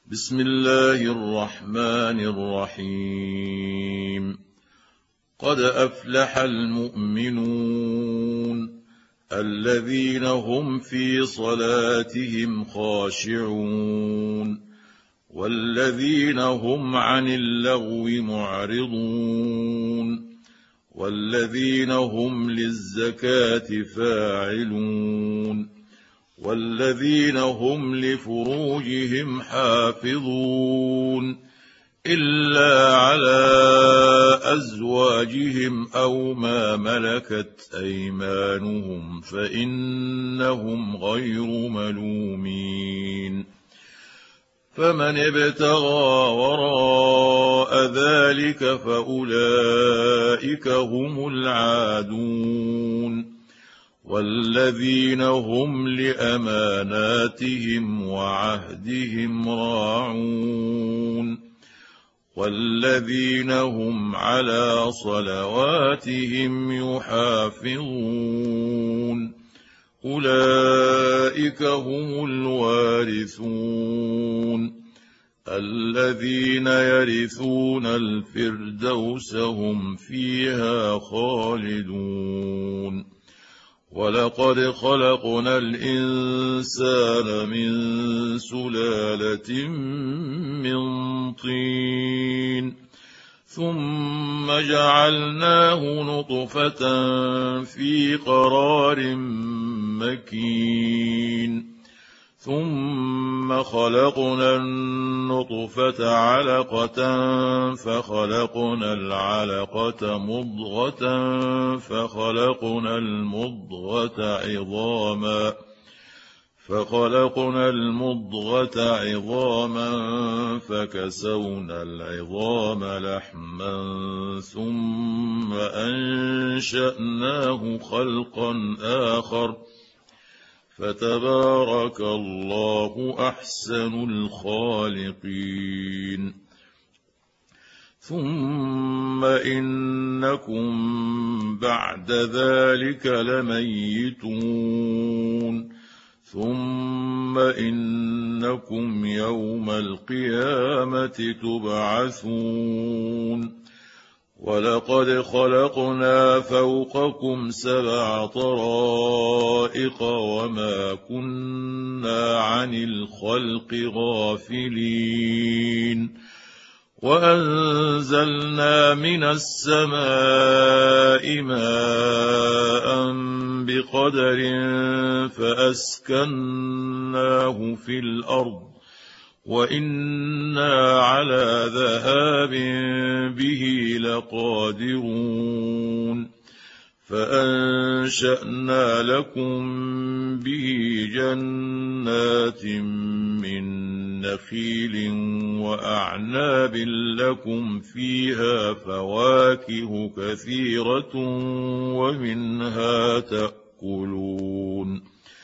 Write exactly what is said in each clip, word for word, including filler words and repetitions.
بسم الله الرحمن الرحيم. قد أفلح المؤمنون الذين هم في صلاتهم خاشعون والذين هم عن اللغو معرضون والذين هم للزكاة فاعلون والذين هم لفروجهم حافظون إلا على أزواجهم أو ما ملكت أيمانهم فإنهم غير ملومين. فمن ابتغى وراء ذلك فأولئك هم العادون والذين هم لأماناتهم وعهدهم راعون والذين هم على صلواتهم يحافظون أولئك هم الوارثون الذين يرثون الفردوس هم فيها خالدون. ولقد خلقنا الإنسان من سلالة من طين ثم جعلناه نطفة في قرار مكين ثم خلقنا النطفة علقة فخلقنا العلقة مضغة فخلقنا المضغة عظاما فخلقنا المضغة عظاما فكسونا العظام لحما ثم أنشأناه خلقا آخر فتبارك الله أحسن الخالقين. ثم إنكم بعد ذلك لميتون ثم إنكم يوم القيامة تبعثون. ولقد خلقنا فوقكم سبع طرائق وما كنا عن الخلق غافلين وأنزلنا من السماء ماء بقدر فأسكناه في الأرض وإنا على ذهاب به لقادرون فأنشأنا لكم به جنات من نخيل وأعناب لكم فيها فواكه كثيرة ومنها تأكلون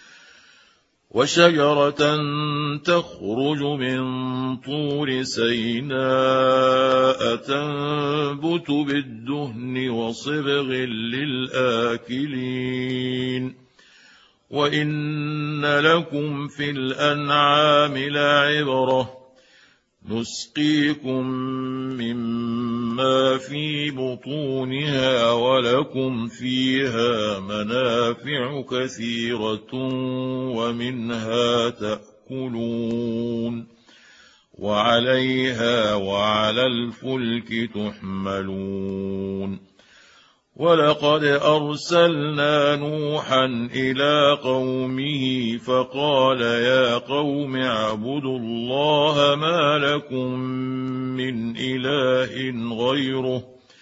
وشجرة تخرج من طور سيناء تنبت بالدهن وصبغ للآكلين وإن لكم في الأنعام لعبرة نسقيكم مما في بطونها ولكم فيها منافع كثيرة ومنها تأكلون وعليها وعلى الفلك تحملون. ولقد أرسلنا نوحا إلى قومه فقال يا قوم اعبدوا الله ما لكم من إله غيره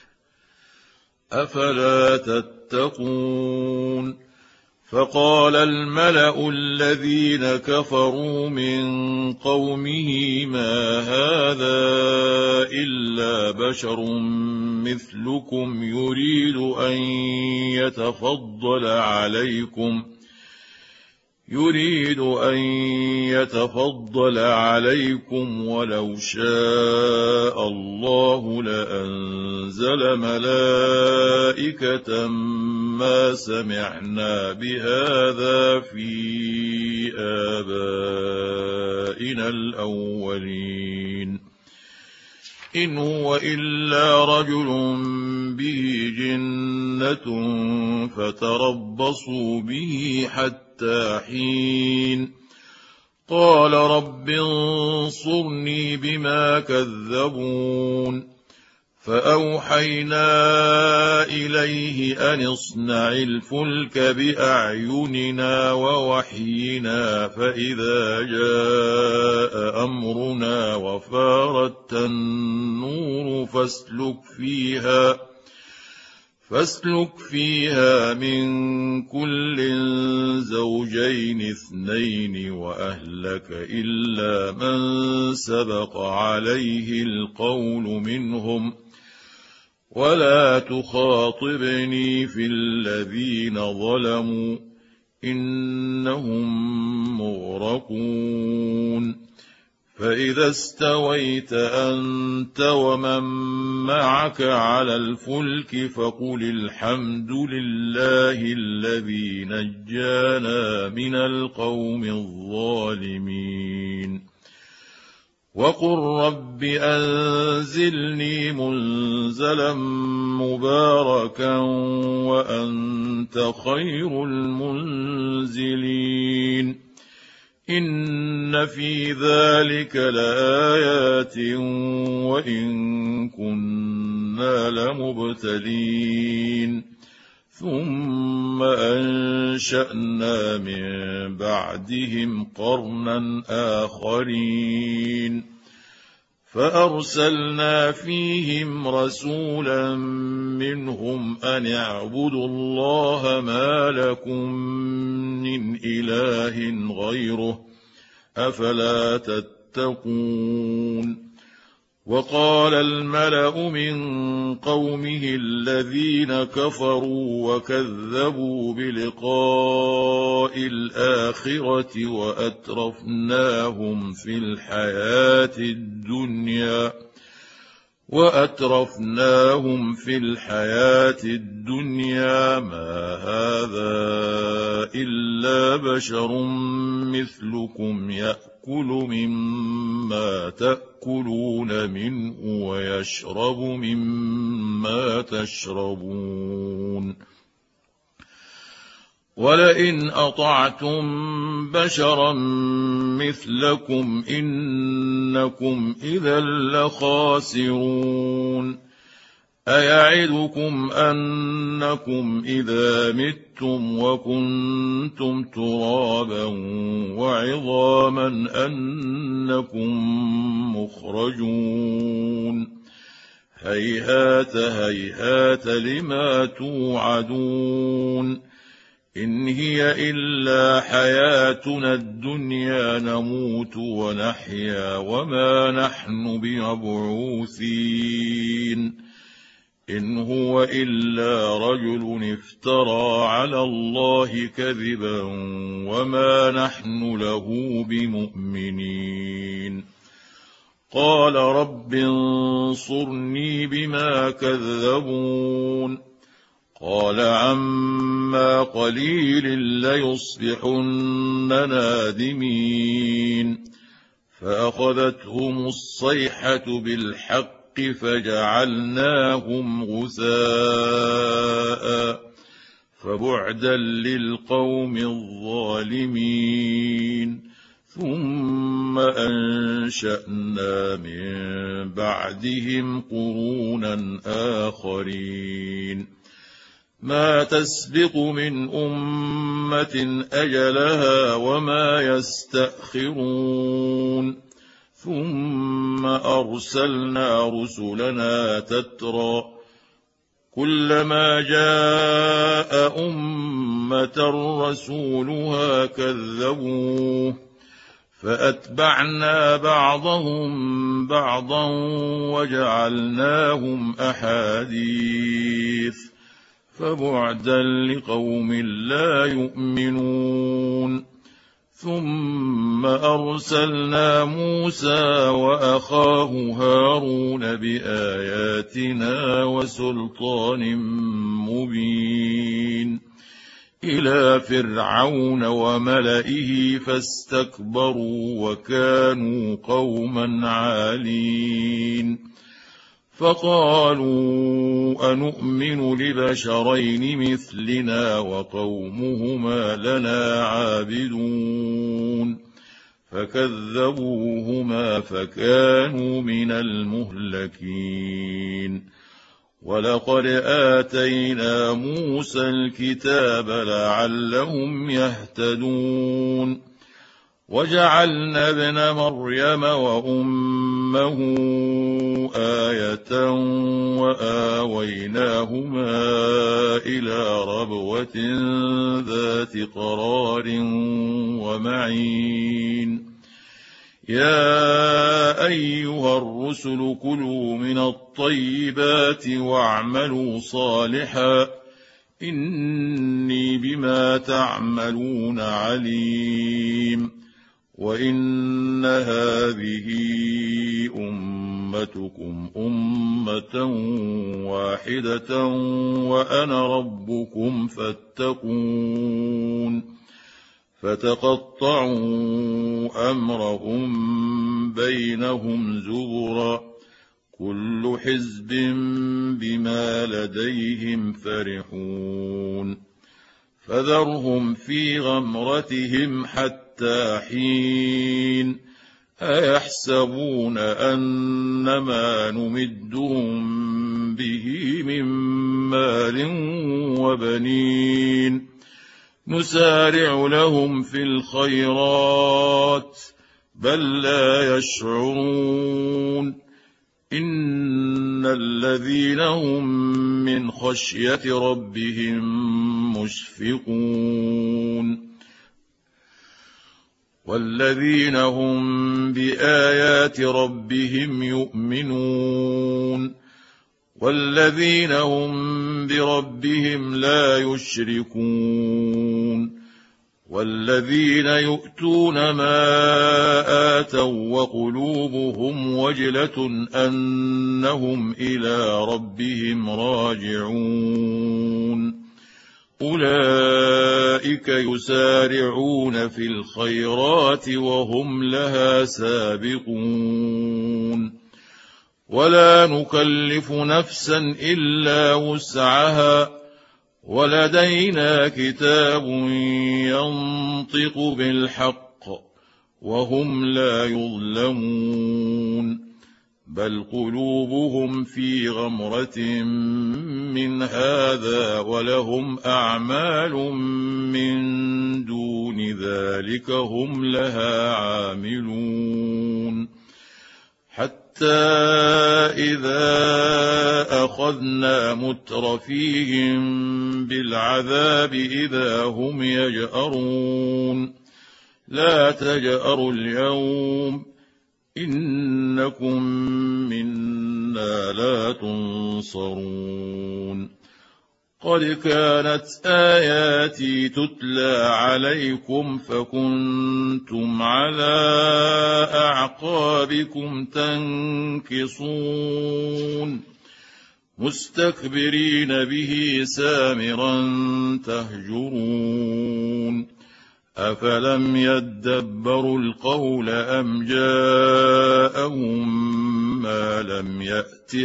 أفلا تتقون. فقال الملأ الذين كفروا من قومه ما هذا إلا بشر مثلكم يريد أن يتفضل عليكم يريد أن يتفضل عليكم ولو شاء الله لأنزل ملائكة ما سمعنا بهذا في آبائنا الأولين إن هو إلا رجل به جنة فتربصوا به حتى حين قال رب انصرني بما كذبون فأوحينا إليه أن اصنع الفلك بأعيننا ووحينا فإذا جاء أمرنا وفارت النور فاسلك فيها فاسلك فيها من كل زوجين اثنين وأهلك إلا من سبق عليه القول منهم ولا تخاطبني في الذين ظلموا إنهم مغرقون فإذا استويت أنت ومن معك على الفلك فقل الحمد لله الذي نجانا من القوم الظالمين وقل رب أنزلني منزلا مباركا وأنت خير المنزلين إن في ذلك لآيات وإن كنا لمبتلين ثم أنشأنا من بعدهم قرنا آخرين فأرسلنا فيهم رسولا منهم أن اعبدوا الله ما لكم من إله غيره أفلا تتقون وقال الملأ من قومه الذين كفروا وكذبوا بلقاء الآخرة وأترفناهم في الحياة الدنيا وأترفناهم في الحياة الدنيا ما هذا إلا بشر مثلكم يأكل مما تأكلون منه ويشرب مما تشربون ولئن أطعتم بشرا مثلكم إنكم إذا لخاسرون أيعدكم أنكم إذا متم وكنتم ترابا وعظاما أنكم مخرجون هيهات هيهات لما توعدون إن هي إلا حياتنا الدنيا نموت ونحيا وما نحن بمبعوثين إن هو إلا رجل افترى على الله كذبا وما نحن له بمؤمنين قال رب انصرني بما كذبون قال عما قليل ليصبحن نادمين فأخذتهم الصيحة بالحق فجعلناهم غثاء فبعدا للقوم الظالمين ثم أنشأنا من بعدهم قرونا آخرين ما تسبق من أمة أجلها وما يستأخرون ثم أرسلنا رسلنا تترى كلما جاء أمة رسولها كذبوه فأتبعنا بعضهم بعضا وجعلناهم أحاديث فبعدا لقوم لا يؤمنون ثم أرسلنا موسى وأخاه هارون بآياتنا وسلطان مبين إلى فرعون وملئه فاستكبروا وكانوا قوما عالين فقالوا أنؤمن لبشرين مثلنا وقومهما لنا عابدون فكذبوهما فكانوا من المهلكين ولقد آتينا موسى الكتاب لعلهم يهتدون وجعلنا ابن مريم وأمه آية وآويناهما إلى ربوة ذات قرار ومعين يا أيها الرسل كلوا من الطيبات واعملوا صالحا إني بما تعملون عليم وإن هذه أمتكم أمة واحدة وأنا ربكم فاتقون فتقطعوا أمرهم بينهم زبرا كل حزب بما لديهم فرحون فذرهم في غمرتهم حتى حين أيحسبون أنما نمدهم به من مال وبنين نسارع لهم في الخيرات بل لا يشعرون إن الذين هم من خشية ربهم مشفقون والذين هم بآيات ربهم يؤمنون والذين هم بربهم لا يشركون والذين يؤتون ما آتوا وقلوبهم وجلة أنهم إلى ربهم راجعون أولئك يسارعون في الخيرات وهم لها سابقون ولا نكلف نفسا إلا وسعها ولدينا كتاب ينطق بالحق وهم لا يظلمون بل قلوبهم في غمرة من هذا ولهم أعمال من دون ذلك هم لها عاملون حتى إذا أخذنا مترفيهم بالعذاب إذا هم يجأرون لا تجأروا اليوم إنكم منا لا تنصرون قد كانت آياتي تتلى عليكم فكنتم على أعقابكم تنكصون مستكبرين به سامرا تهجرون أفلم يدبروا القول أم جاءهم ما لم يأت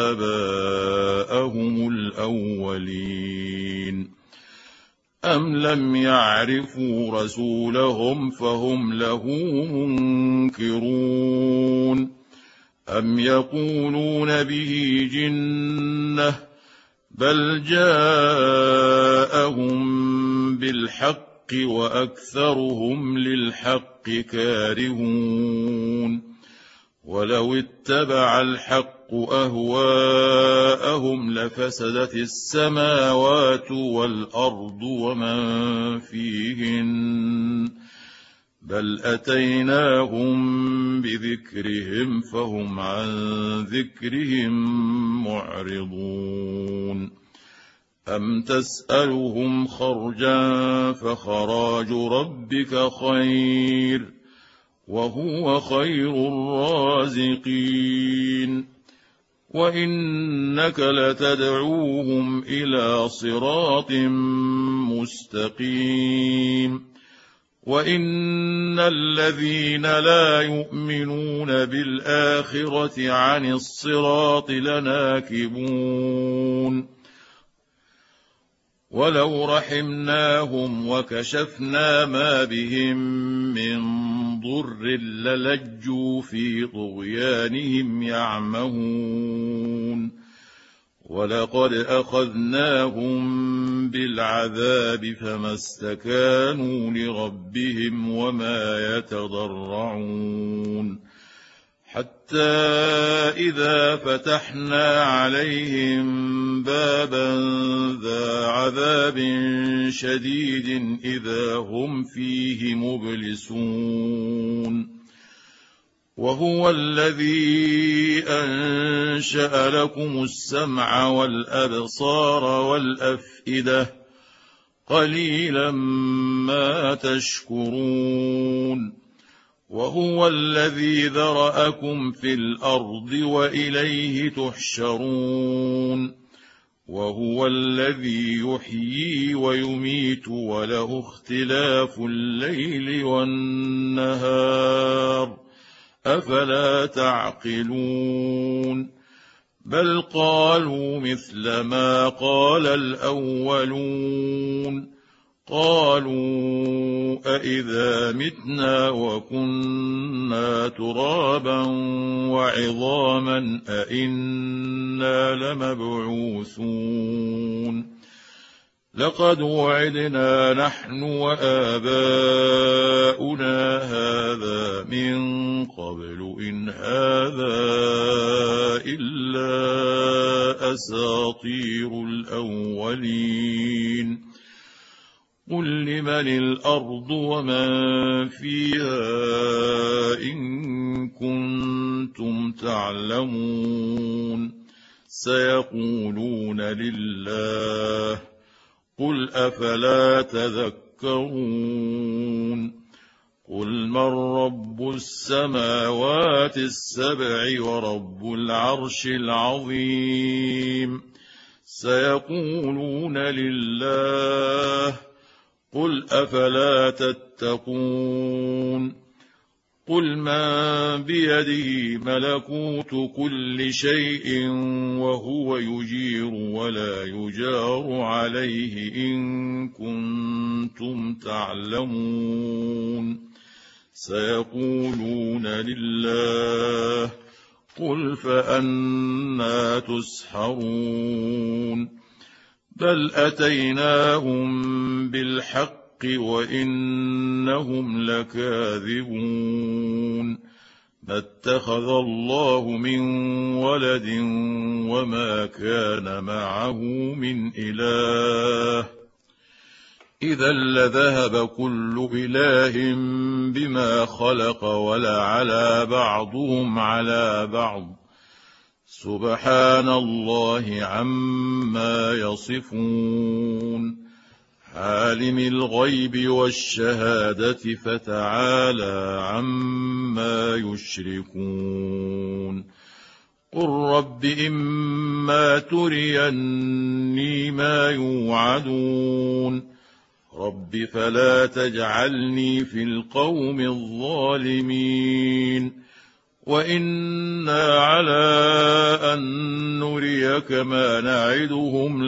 آباءهم الأولين أم لم يعرفوا رسولهم فهم له منكرون أم يقولون به جنة بل جاءهم بالحق وأكثرهم للحق كارهون ولو اتبع الحق أهواءهم لفسدت السماوات والأرض ومن فيهن بل أتيناهم بذكرهم فهم عن ذكرهم معرضون أم تسألهم خرجا فخراج ربك خير وهو خير الرازقين وإنك لتدعوهم إلى صراط مستقيم وإن الذين لا يؤمنون بالآخرة عن الصراط لناكبون ولو رحمناهم وكشفنا ما بهم من ضر للجوا في طغيانهم يعمهون ولقد أخذناهم بالعذاب فما استكانوا لربهم وما يتضرعون حتى إذا فتحنا عليهم بابا ذا عذاب شديد إذا هم فيه مبلسون وهو الذي أنشأ لكم السمع والأبصار والأفئدة قليلا ما تشكرون وهو الذي ذرأكم في الأرض وإليه تحشرون وهو الذي يحيي ويميت وله اختلاف الليل والنهار أفلا تعقلون بل قالوا مثل ما قال الأولون قالوا أإذا متنا وكنا ترابا وعظاما أإنا لمبعوثون لقد وعدنا نحن وآباؤنا هذا من قبل إن هذا إلا أساطير الأولين قل لمن الأرض ومن فيها إن كنتم تعلمون سيقولون لله قل أفلا تذكرون قل من رب السماوات السبع ورب العرش العظيم سيقولون لله قل أفلا تتقون قل من بيده ملكوت كل شيء وهو يجير ولا يجار عليه إن كنتم تعلمون سيقولون لله قل فأنى تسحرون بل أتيناهم بالحق وإنهم لكاذبون ما اتخذ الله من ولد وما كان معه من إله إذا لذهب كل إله بما خلق ولعلى بعضهم على بعض سبحان الله عما يصفون عالم الغيب والشهادة فتعالى عما يشركون قل رب إما تريني ما يوعدون رب فلا تجعلني في القوم الظالمين وإنا على أن نريك ما نعدهم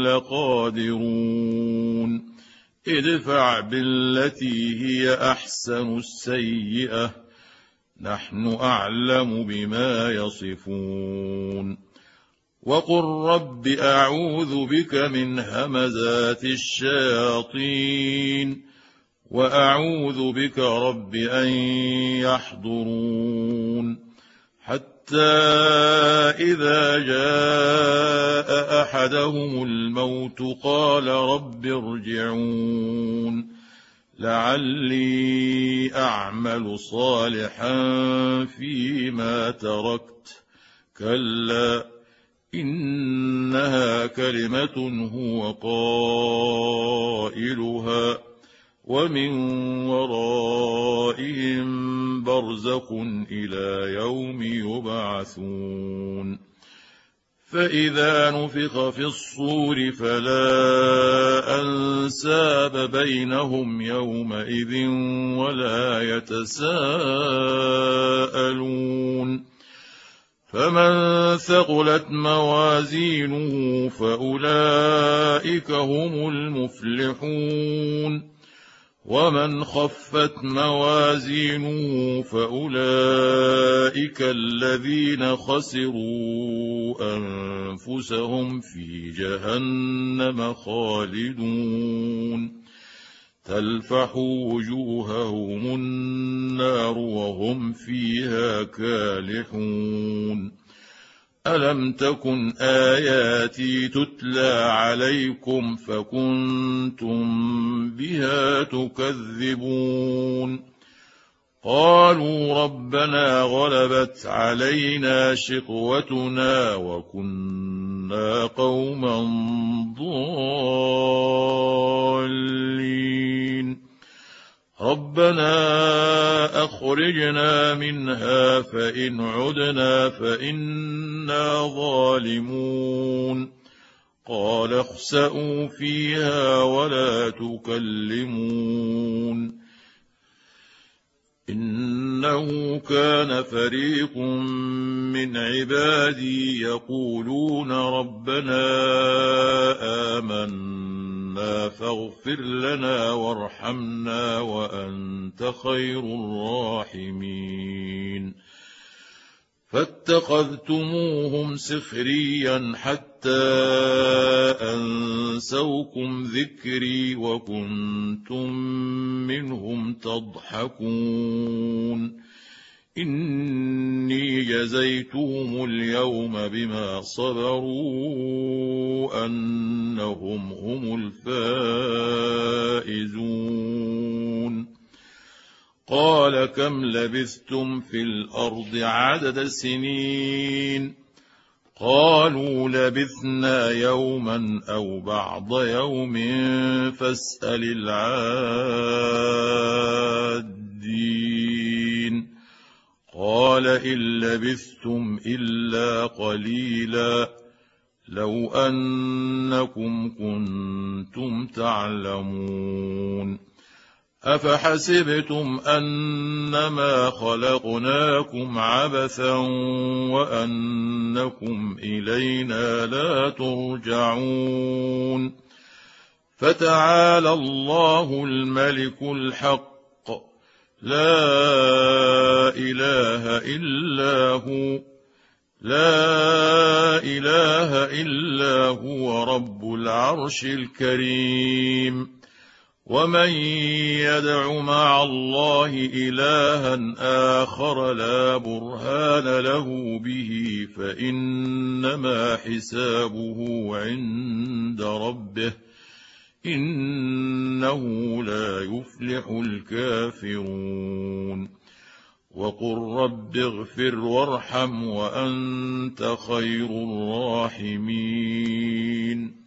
لقادرون ادفع بالتي هي أحسن السيئة نحن أعلم بما يصفون وقل رب أعوذ بك من همزات الشياطين وأعوذ بك رب أن يحضرون حتى إذا جاء أحدهم الموت قال رب ارجعون لعلي أعمل صالحا فيما تركت كلا إنها كلمة هو قائلها ومن ورائهم برزخ إلى يوم يبعثون فإذا نفخ في الصور فلا أنساب بينهم يومئذ ولا يتساءلون فمن ثقلت موازينه فأولئك هم المفلحون ومن خفت موازينه فأولئك الذين خسروا أنفسهم في جهنم خالدون تلفح وجوههم النار وهم فيها كالحون ألم تكن آياتي تتلى عليكم فكنتم بها تكذبون قالوا ربنا غلبت علينا شقوتنا وكنا قوما ضالين ربنا أخرجنا منها فإن عدنا فإنا ظالمون قال اخسئوا فيها ولا تكلمون إنه كان فريق من عبادي يقولون ربنا آمنا فاغفر لنا وارحمنا وأنت خير الراحمين فاتخذتموهم سخريا حتى أنسوكم ذكري وكنتم منهم تضحكون إني جزيتهم اليوم بما صبروا أنهم هم الفائزون قال كم لبثتم في الأرض عدد سنين قالوا لبثنا يوما أو بعض يوم فاسأل العادين قال إن لبثتم إلا قليلا لو أنكم كنتم تعلمون أفحسبتم أنما خلقناكم عبثا وأنكم إلينا لا ترجعون فتعالى الله الملك الحق لا إله إلا هو لا إله إلا هو رب العرش الكريم ومن يدع مع الله إلها آخر لا برهان له به فإنما حسابه عند ربه إنه لا يفلح الكافرون وقل رب اغفر وارحم وأنت خير الراحمين